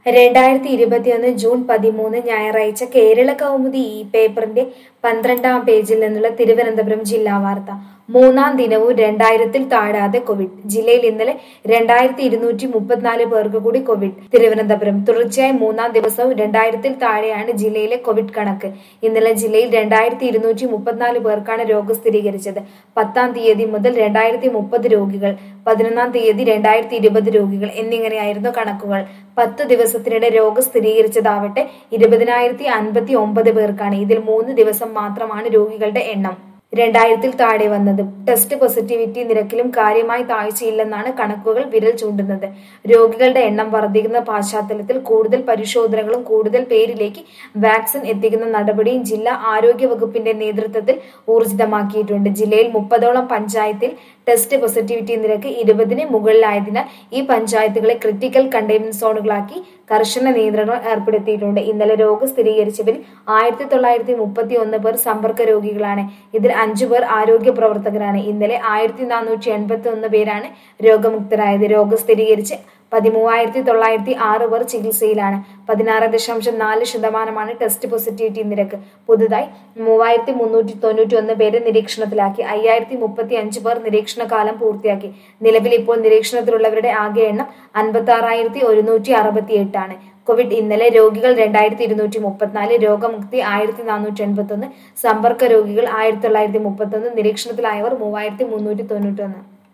2021 June 13 ഞായറാഴ്ച കേരള കൗമുദി ഈ പേപ്പറിന്റെ 12-ാം പേജിൽ നിന്നുള്ള തിരുവനന്തപുരം ജില്ലാ വാർത്ത. മൂന്നാം ദിനവും 2000-ൽ താഴാതെ കോവിഡ്. ജില്ലയിൽ ഇന്നലെ 2234 പേർക്ക് കൂടി കോവിഡ്. തിരുവനന്തപുരം തുടർച്ചയായി മൂന്നാം ദിവസവും 2000-ൽ താഴെയാണ് ജില്ലയിലെ കോവിഡ് കണക്ക്. ഇന്നലെ ജില്ലയിൽ 2234 പേർക്കാണ് രോഗം സ്ഥിരീകരിച്ചത്. 10-ാം തീയതി മുതൽ 2030 രോഗികൾ, 11-ാം തീയതി 2020 രോഗികൾ എന്നിങ്ങനെയായിരുന്നു കണക്കുകൾ. 10 ദിവസത്തിനിടെ രോഗം സ്ഥിരീകരിച്ചതാവട്ടെ 20,059 പേർക്കാണ്. ഇതിൽ 3 ദിവസം മാത്രമാണ് രോഗികളുടെ എണ്ണം 2000-ൽ താഴെ വന്നത്. ടെസ്റ്റ് പോസിറ്റിവിറ്റി നിരക്കിലും കാര്യമായി താഴ്ചയില്ലെന്നാണ് കണക്കുകൾ വിരൽ ചൂണ്ടുന്നത്. രോഗികളുടെ എണ്ണം വർദ്ധിക്കുന്ന പശ്ചാത്തലത്തിൽ കൂടുതൽ പരിശോധനകളും കൂടുതൽ പേരിലേക്ക് വാക്സിൻ എത്തിക്കുന്ന നടപടിയും ജില്ലാ ആരോഗ്യ വകുപ്പിന്റെ നേതൃത്വത്തിൽ ഊർജിതമാക്കിയിട്ടുണ്ട്. ജില്ലയിൽ 30ഓളം പഞ്ചായത്തിൽ ടെസ്റ്റ് പോസിറ്റിവിറ്റി നിരക്ക് 20-ന് മുകളിലായതിനാൽ ഈ പഞ്ചായത്തുകളെ ക്രിട്ടിക്കൽ കണ്ടെയ്ൻമെന്റ് സോണുകളാക്കി കർശന നിയന്ത്രണങ്ങൾ ഏർപ്പെടുത്തിയിട്ടുണ്ട്. ഇന്നലെ രോഗം സ്ഥിരീകരിച്ചവരിൽ 1931 പേർ സമ്പർക്ക രോഗികളാണ്. ഇതിൽ 5 പേർ ആരോഗ്യ പ്രവർത്തകരാണ്. ഇന്നലെ 1481 പേരാണ് രോഗമുക്തരായത്. രോഗം സ്ഥിരീകരിച്ച് 13,906 പേർ ചികിത്സയിലാണ്. 16.4% ടെസ്റ്റ് പോസിറ്റിവിറ്റി നിരക്ക്. പുതുതായി 3,391 പേരെ നിരീക്ഷണത്തിലാക്കി. 5,035 പേർ നിരീക്ഷണ കാലം പൂർത്തിയാക്കി. നിലവിൽ ഇപ്പോൾ നിരീക്ഷണത്തിലുള്ളവരുടെ ആകെ എണ്ണം 56,168 ആണ്. കോവിഡ് ഇന്നലെ രോഗികൾ 2234, രോഗമുക്തി 1481, സമ്പർക്ക രോഗികൾ 1931, നിരീക്ഷണത്തിലായവർ 3,391.